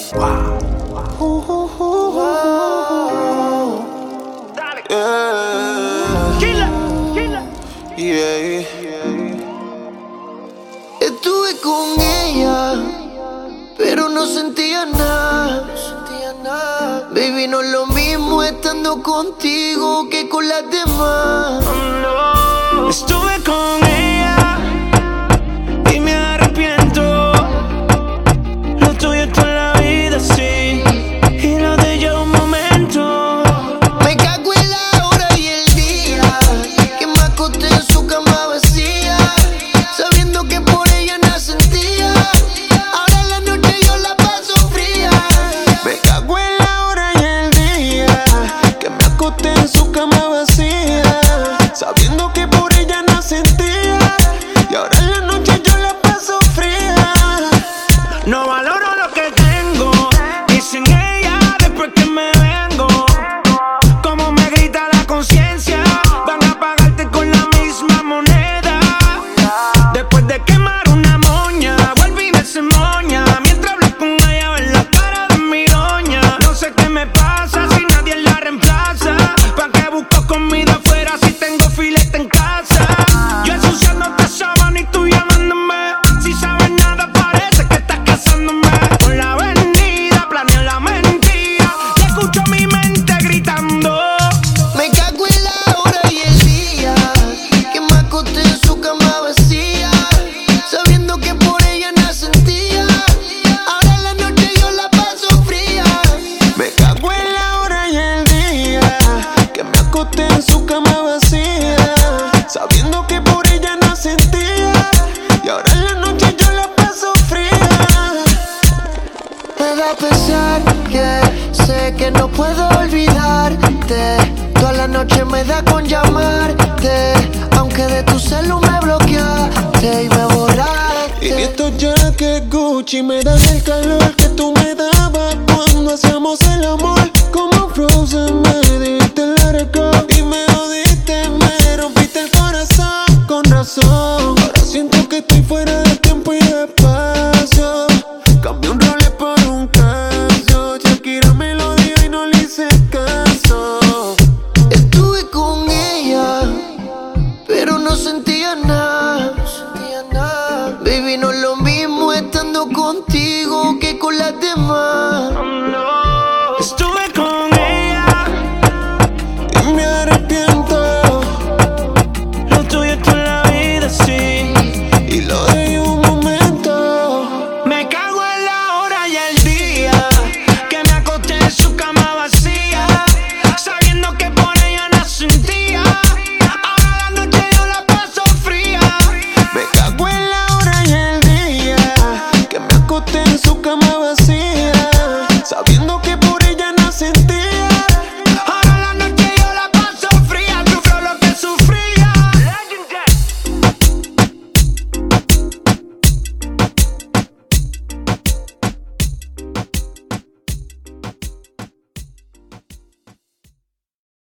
Wow. Dale. Yeah. Killa. Yeah. Estuve con ella, pero no sentía nada. Baby, no es lo mismo estando contigo que con las demás. No, estuve con ella y me arrepiento. Lo tuyo es toda la vida, sí, y lo de ella un momento. Me cago en la hora y el día que me acosté en su cama vacía, sabiendo que por ella nada sentía. Ahora en la noche yo la paso fría. Me cago en la hora y el día que me acosté en su cama vacía, sabiendo que por ella nada sentía. Y ahora en la noche yo la paso fría. No valoro lo que tengo y sin ella después que me vengo. Como me grita la conciencia, van a pagarte con la misma moneda. Después de quemar una moña, vuelve y me se moña. Mientras hablo con ella, ver la cara de mi doña. No sé qué me pasa si nadie la reemplaza. ¿Pa' qué busco comida afuera si tengo filete en casa? Yo ensuciándote sábana y tú llamándome. Si sabes nada parece que estás casándome. Por la avenida planeo la mentira y escucho mi mente gritando. Me cago en la hora y el día que me acosté en su cama vacía, sabiendo que por ella nada sentía. Ahora en la noche yo la paso fría. Me cago en la hora y el día que me acosté en su cama vacía, sabiendo que por ella nada sentía. Y ahora en la noche yo la paso fría. Me da pesar que sé que no puedo olvidarte. Toda la noche me da con llamarte, aunque de tu celu me bloqueaste y me borraste. Y estos jackets Gucci me dan el calor que tú me dabas cuando hacíamos